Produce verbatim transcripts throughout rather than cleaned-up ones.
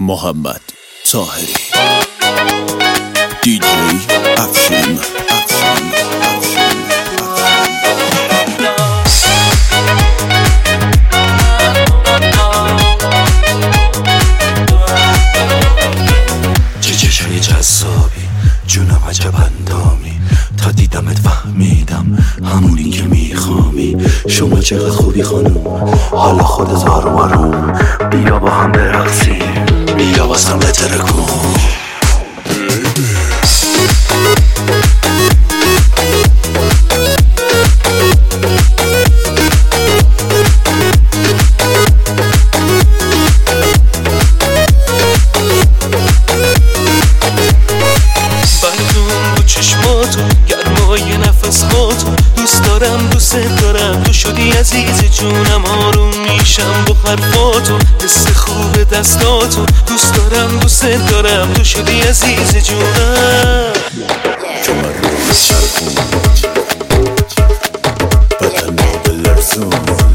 محمد طاهری دی جی افشین افشین افشین چه چشای جذابی جونم عجب اندامی، تا دیدمت فهمیدم همونی که میخوامی. شما چقدر خوبی خانوم، حالا خودت آروم آروم بیا با هم برقصیم، بیا بازم بترکون. چشماتو گرمای نفس هاتو دوست دارم دوست دارم تو شدی عزیز جونم، آروم میشم با حرفاتو حس خوب دستاتو دوست دارم دوست دارم تو شدی عزیز جونم. کمر رو چرخون بدن رو بلرزون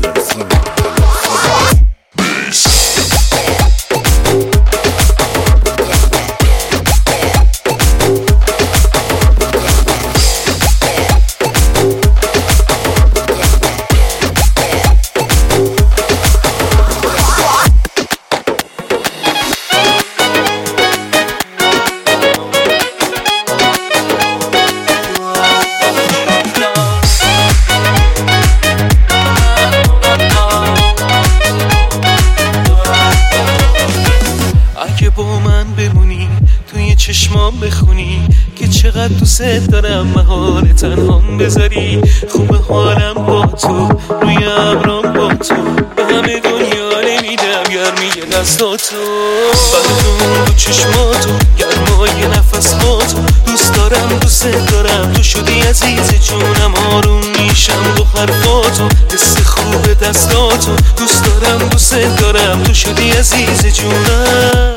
با من بمونی توی چشمام بخونی که چقدر دوست دارم مهار تنهام بذاری. خوب حالم با تو روی ابرام با تو به همه دنیا نمیدم گرمی دستاتو. بردون با چشماتو گرمای نفس هاتو دوست دارم دوست دارم تو شدی عزیز جونم، آروم میشم با حرفاتو حس خوب دستاتو دوست دارم دوست دارم تو شدی عزیز جونم.